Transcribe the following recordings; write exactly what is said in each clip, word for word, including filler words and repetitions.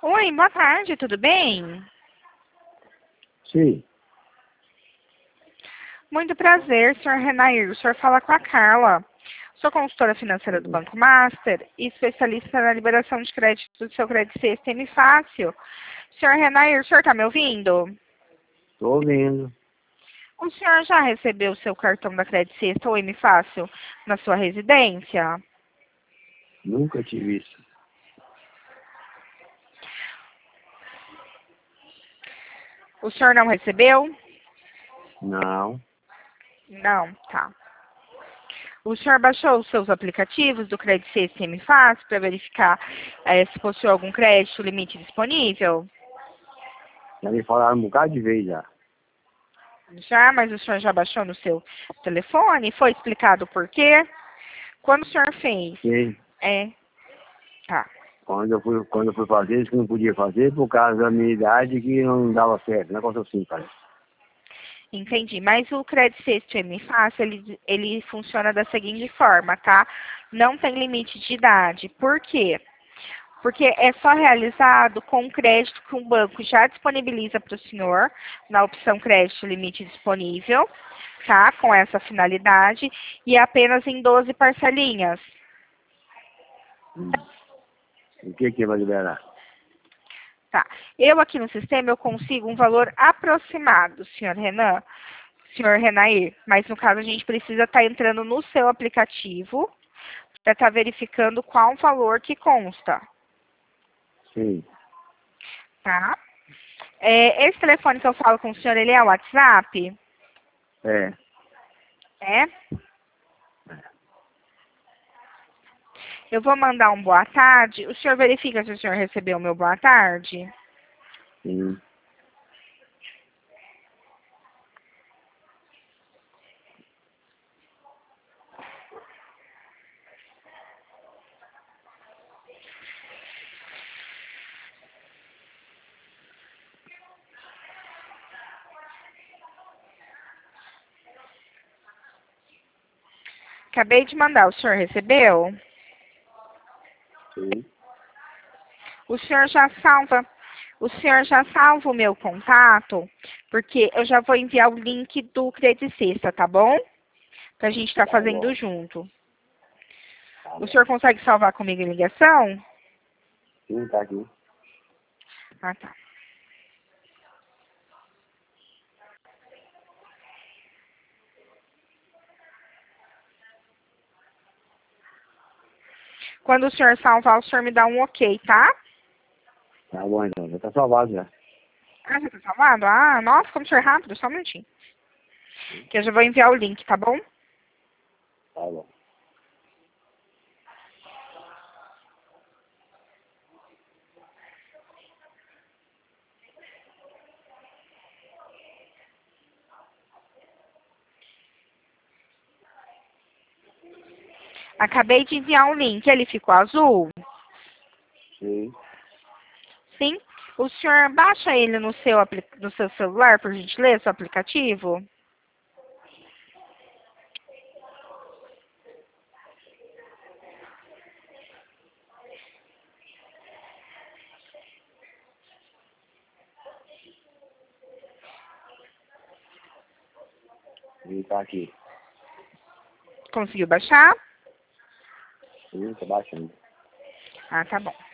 Oi, boa tarde, tudo bem? Sim, Muito prazer, senhor Renair. O senhor fala com a Carla. Sou consultora financeira do Banco Master e especialista na liberação de crédito do seu crédito System Fácil. Senhor Renair, o senhor está me ouvindo? tô ouvindo. O senhor já recebeu o seu cartão da Crédito System ou M Fácil na sua residência? Nunca tive isso. O senhor não recebeu? Não, Não, tá. O senhor baixou os seus aplicativos do Credit System Fácil para verificar eh, se possui algum crédito limite disponível? já me falaram um bocado de vez já. Já, mas o senhor já baixou no seu telefone? Foi explicado por quê? Quando o senhor fez? Sim, É, tá. quando eu fui, quando eu fui fazer, isso que não podia fazer por causa da minha idade que não dava certo. Um negócio assim, parece. Entendi. Mas o Credit System Fácil, ele, ele funciona da seguinte forma, tá? Não tem limite de idade. Por quê? Porque é só realizado com o crédito que um banco já disponibiliza para o senhor, na opção crédito limite disponível, tá? Com essa finalidade, e apenas em doze parcelinhas. Hum. O que que vai liberar? Tá. Eu aqui no sistema eu consigo um valor aproximado, senhor Renan, senhor Renair, mas no caso a gente precisa estar entrando no seu aplicativo para estar verificando qual o valor que consta, Sim, tá? É, esse telefone que eu falo com o senhor, ele é o WhatsApp? é. É? Eu vou mandar um boa tarde. O senhor verifica se o senhor recebeu o meu boa tarde? Sim. Acabei de mandar. O senhor recebeu? Sim. O senhor já salva, o senhor já salva o meu contato, porque eu já vou enviar o link do Credicista, tá bom? Que a gente está Tá fazendo bom, junto. tá O bom. senhor consegue salvar comigo em ligação? Sim, tá aqui. Ah, tá. Quando o senhor salvar, o senhor me dá um ok, tá? Tá bom então, já tá salvado já. Ah, já tá salvado? Ah, nossa, como o senhor é rápido, só um minutinho. Que eu já vou enviar o link, tá bom? Tá bom. Acabei de enviar um link, ele ficou azul? Sim. Sim? O senhor baixa ele no seu, apli- no seu celular, por gentileza, o aplicativo? Sim, tá aqui. Conseguiu baixar? Sim, tá baixando. Ah, tá bom.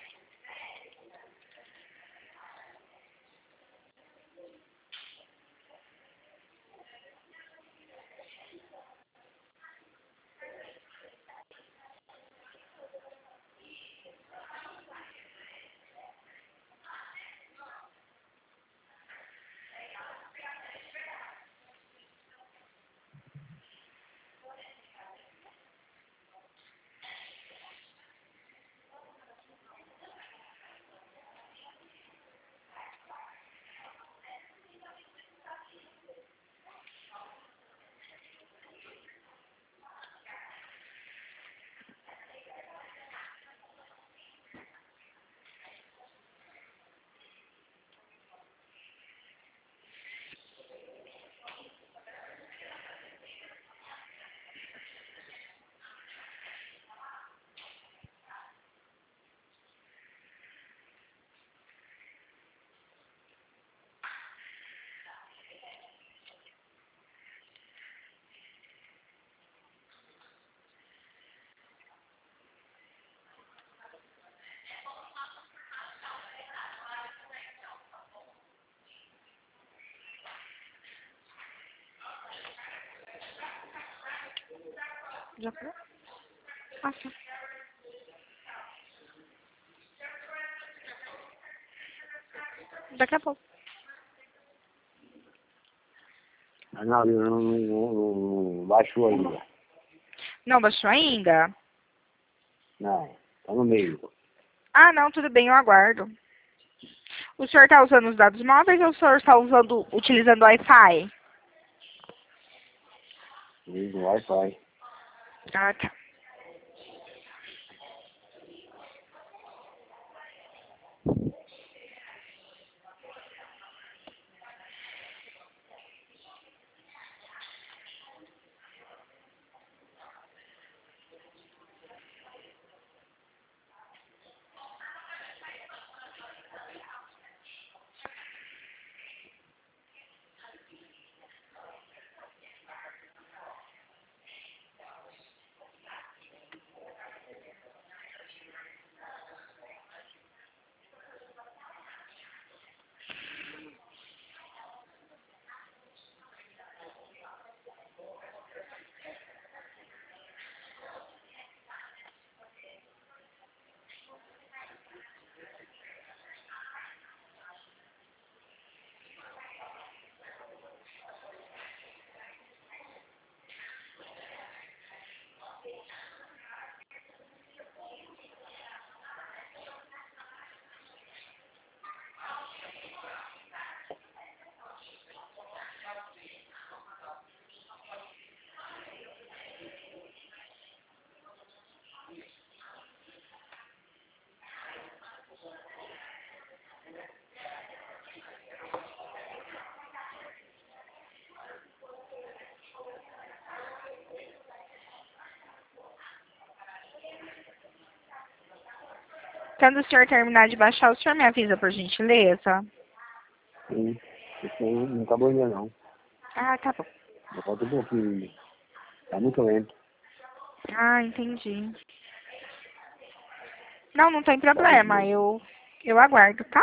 Já foi? Ah, tá. Daqui a pouco. Ah, não, não, não, não, não baixou ainda. Não baixou ainda? Não, tá no meio. Ah, não, tudo bem, eu aguardo. O senhor está usando os dados móveis ou o senhor está usando, utilizando o Wi-Fi? Liga o Wi-Fi. Ah, tá. Quando o senhor terminar de baixar, o senhor me avisa, por gentileza? Sim. Isso aí não acabou ainda não. Ah, tá bom. Só falta um pouquinho ainda. Tá muito lento. Ah, entendi. Não, não tem Tá muito problema. lento. Eu, eu aguardo, tá?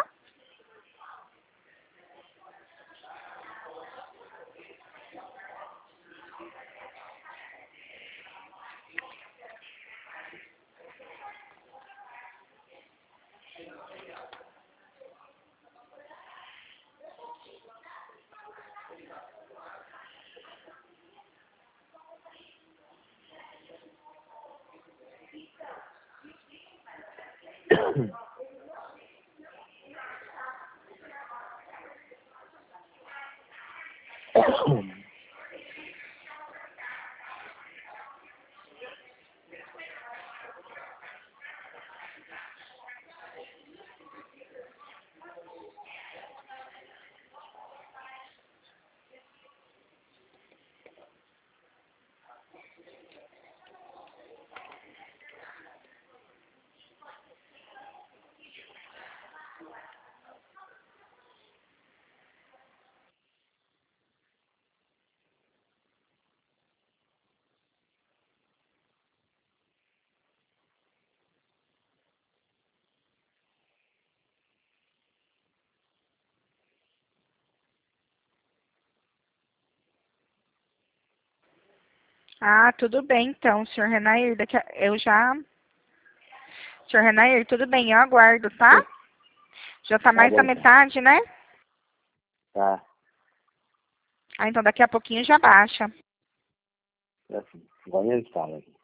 Ah, tudo bem, então, senhor Renair. Daqui a... Eu já... senhor Renair, tudo bem, eu aguardo, tá? Já tá Tá mais da bom, então. metade, né? Tá. Ah, então daqui a pouquinho já baixa. É assim. Agora ele fala aqui.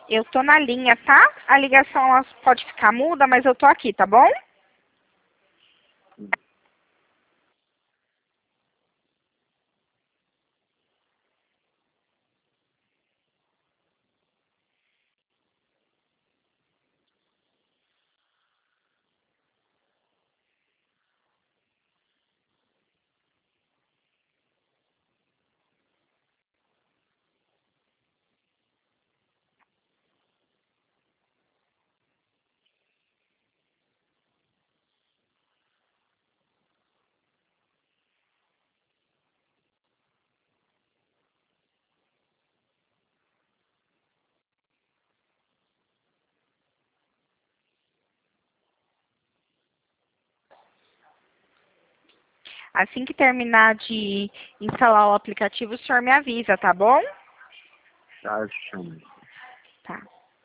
Eu tô na linha, tá? A ligação ela pode ficar muda, mas eu tô aqui, tá bom? Assim que terminar de instalar o aplicativo, o senhor me avisa, tá bom? Tá, eu chamo. Tá.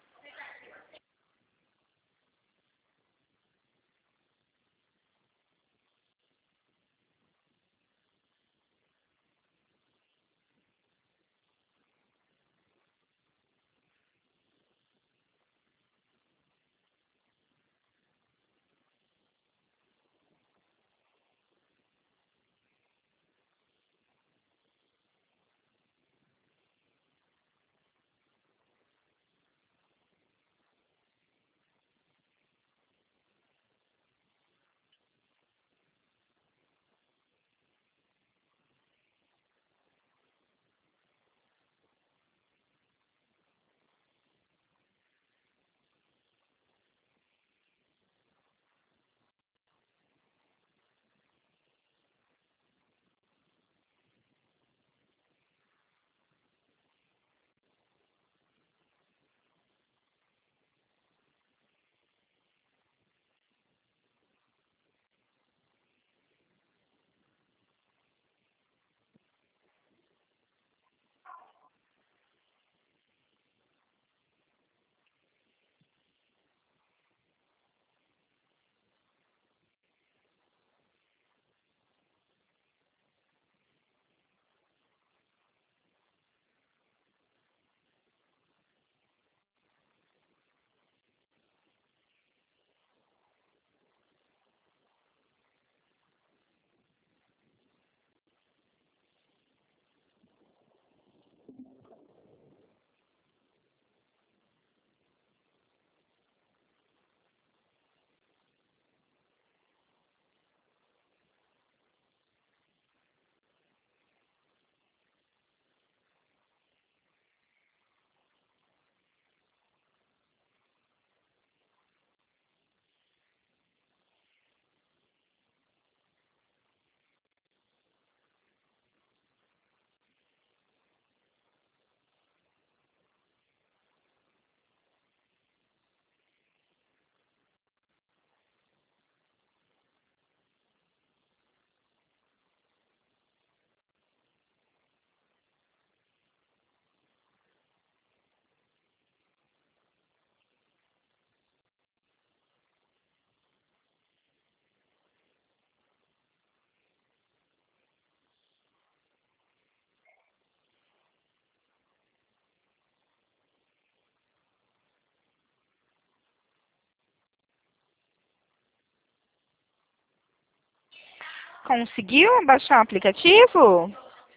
Conseguiu baixar o aplicativo?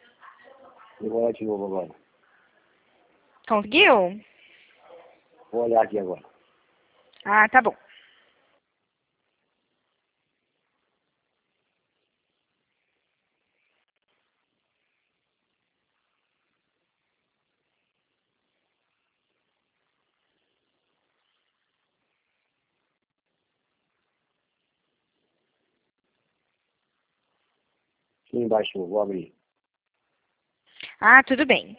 Eu vou olhar de novo agora. Conseguiu? Vou olhar aqui agora. Ah, tá bom. Aqui embaixo, eu vou abrir. Ah, tudo bem.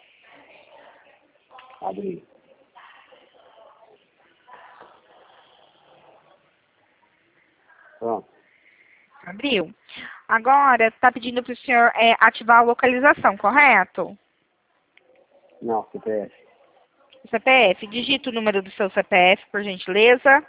Abrir. Pronto. Abriu. Agora, está pedindo para o senhor é, ativar a localização, correto? Não, C P F. C P F. Digita o número do seu C P F, por gentileza.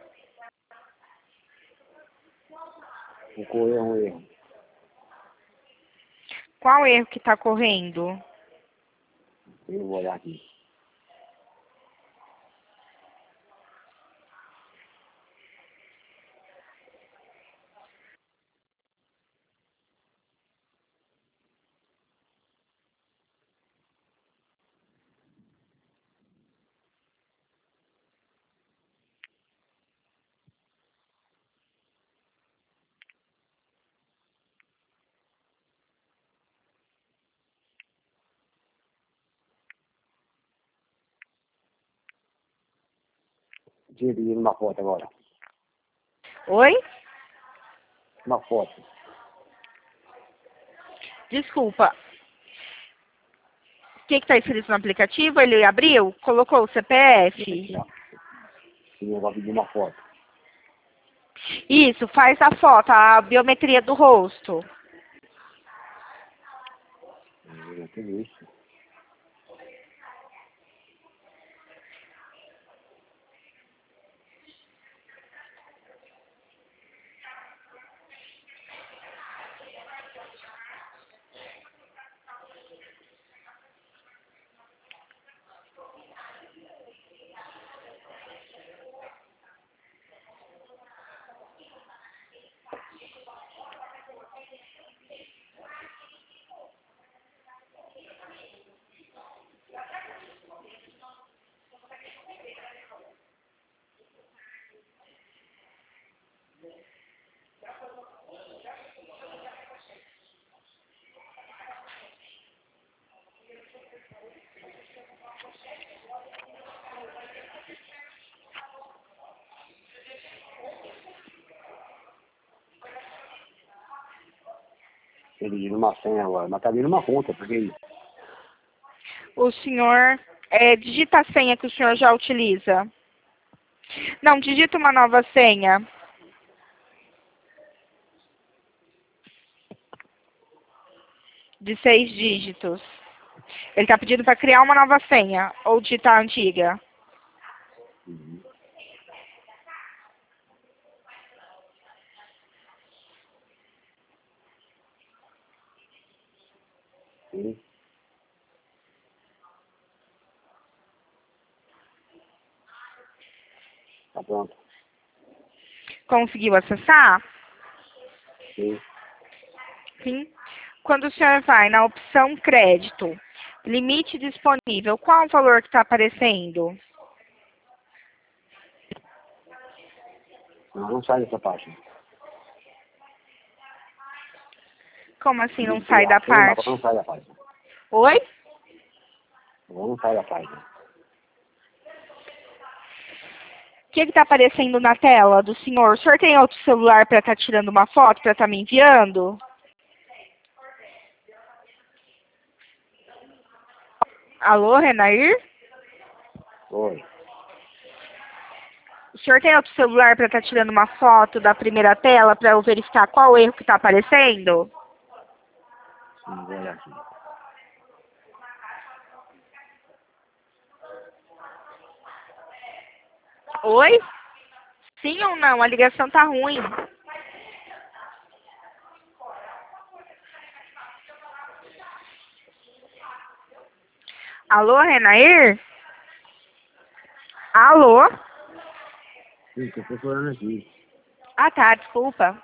Ocorreu um erro. Qual erro que está correndo? Eu vou olhar aqui. Dividir uma foto agora. Oi? Uma foto. Desculpa. O que está escrito no aplicativo? Ele abriu? Colocou o C P F? Esse negócio de uma foto. Isso, faz a foto, a biometria do rosto. Eu não tenho isso. Ele diz uma senha agora, mas tá vindo uma conta, porque isso. O senhor é, digita a senha que o senhor já utiliza. Não, digita uma nova senha. De seis dígitos. Ele está pedindo para criar uma nova senha ou digitar a antiga. Uhum. Sim. Tá pronto. Conseguiu acessar? Sim. Sim. Quando o senhor vai na opção crédito, limite disponível, qual o valor que está aparecendo? Não, não sai dessa página. Como assim não Digitei sai a da senha, mas parte? não sai da página. Oi? Agora não sai da página. O que está aparecendo na tela do senhor? O senhor tem outro celular para estar tirando uma foto, para estar me enviando? Alô, Renair? Oi. O senhor tem outro celular para estar tirando uma foto da primeira tela para eu verificar qual o erro que está aparecendo? Sim, vou olhar aqui. Oi? Sim ou não? A ligação tá ruim. Alô, Renair? Alô? Sim, tô procurando aqui. Ah, tá, desculpa.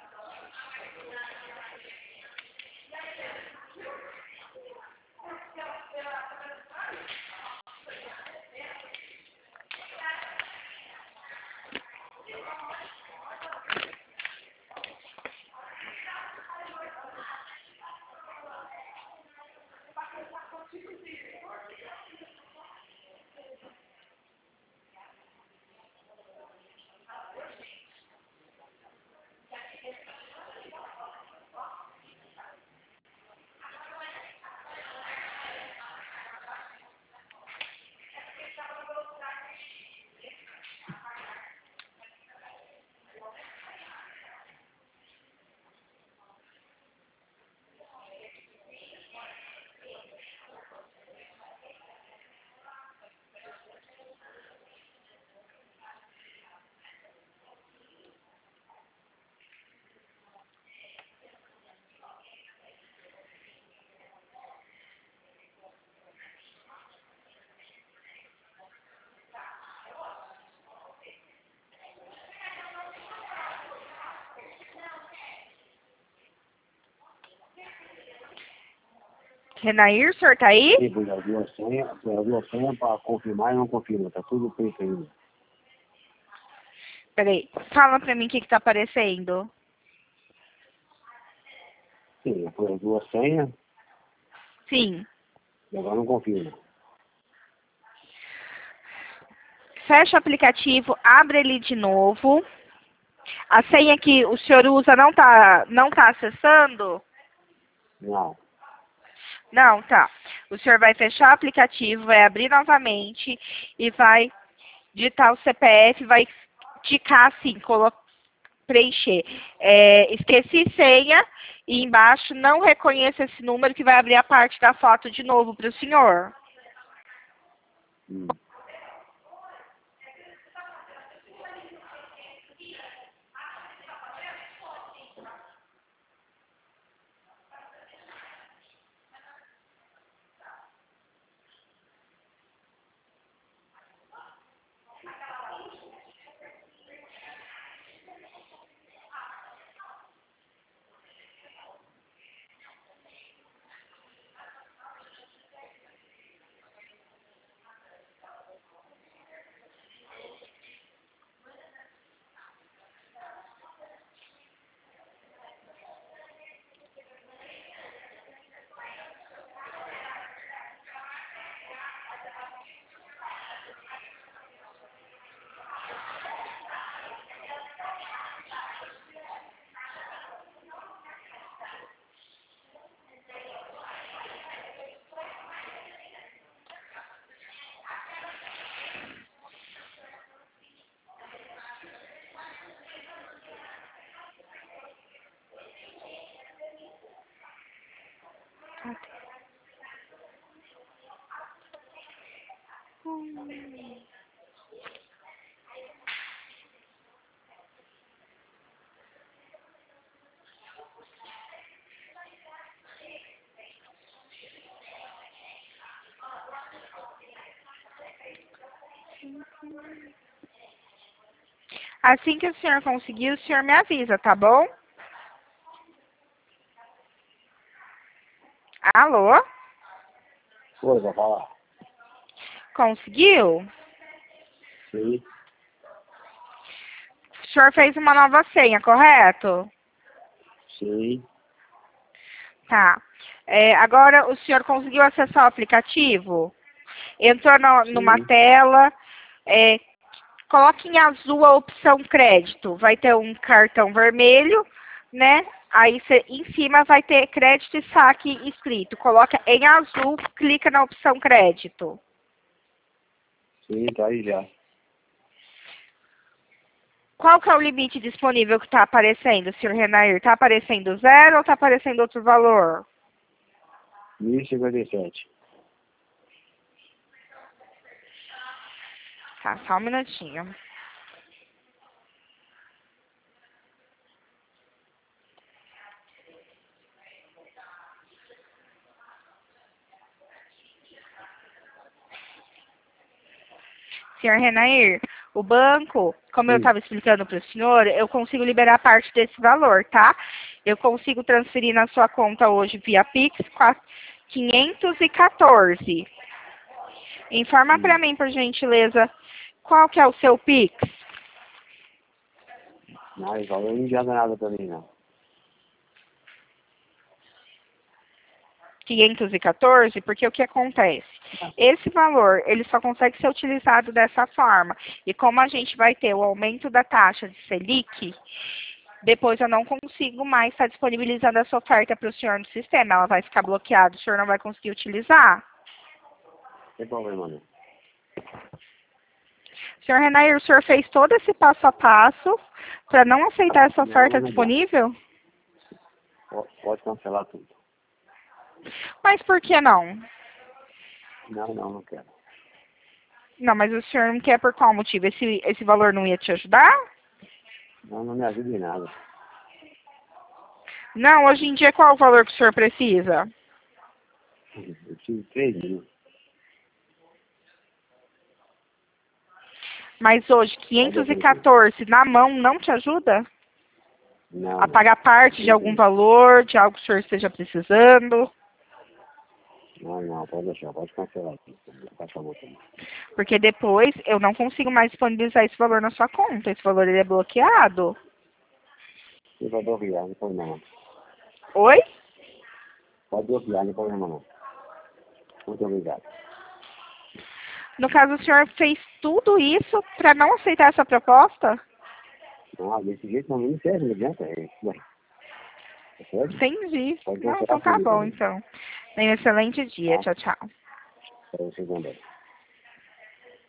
Renair, o senhor tá aí? Sim, pois as duas senhas, as duas senhas para confirmar e não confirma. Tá tudo feito ainda. Peraí, fala pra mim o que que tá aparecendo. Sim, foi as duas senhas Sim. e agora não confirma. Fecha o aplicativo, abre ele de novo. A senha que o senhor usa não tá, não tá acessando? Não. Não, tá. O senhor vai fechar o aplicativo, vai abrir novamente e vai digitar o C P F, vai ticar assim, colo- preencher. É, esqueci senha e embaixo não reconheça esse número que vai abrir a parte da foto de novo para o senhor. Hum. Assim que o senhor conseguir, o senhor me avisa, tá bom? Alô? Foi, vai falar. Conseguiu? Sim, O senhor fez uma nova senha, correto? sim, Tá. É, agora o senhor conseguiu acessar o aplicativo? Entrou no- numa sim, tela, é, coloque em azul a opção crédito. Vai ter um cartão vermelho, né? Aí cê, em cima vai ter crédito e saque escrito. Coloca em azul, clica na opção crédito. sim, tá aí já. Qual que é o limite disponível que está aparecendo, senhor Renair? Está aparecendo zero ou está aparecendo outro valor? mil e cinquenta e sete. Tá, só um minutinho. senhor Renair, o banco, como eu Sim, estava explicando para o senhor, eu consigo liberar parte desse valor, tá? Eu consigo transferir na sua conta hoje via Pix quinhentos e quatorze. Informa para hum. mim, por gentileza, qual que é o seu Pix? Não, esse valor não adianta nada pra mim, não. quinhentos e quatorze, porque o que acontece? Não. Esse valor, ele só consegue ser utilizado dessa forma. E como a gente vai ter o aumento da taxa de Selic, depois eu não consigo mais estar disponibilizando essa oferta para o senhor no sistema. Ela vai ficar bloqueada, o senhor não vai conseguir utilizar. Não tem problema, não. senhor Renair, o senhor fez todo esse passo a passo para não aceitar essa Não, oferta não adianta. disponível? Po- Pode cancelar tudo. Mas por que não? Não, não, não quero. Não, mas o senhor não quer por qual motivo? Esse, esse valor não ia te ajudar? Não, não me ajuda em nada. Não, hoje em dia qual o valor que o senhor precisa? Eu preciso de três mil. Mas hoje, Pode quinhentos e oferecer. quatorze na mão não te ajuda Não, a não. pagar parte de Não algum tem. valor, de algo que o senhor esteja precisando? Não, não, pode deixar, pode cancelar aqui. Faz favor também. Porque depois eu não consigo mais disponibilizar esse valor na sua conta. Esse valor ele é bloqueado. Você vai bloquear, não pode não. Oi? Pode bloquear, não pode não. Muito obrigado. No caso, o senhor fez tudo isso para não aceitar essa proposta? Não, desse jeito não me serve, não adianta. É isso, né? Tá certo? Entendi. Pode Não, cancelar então tá comigo bom, também. então. Tenha um excelente dia. Tá? Tchau, tchau. Para você também.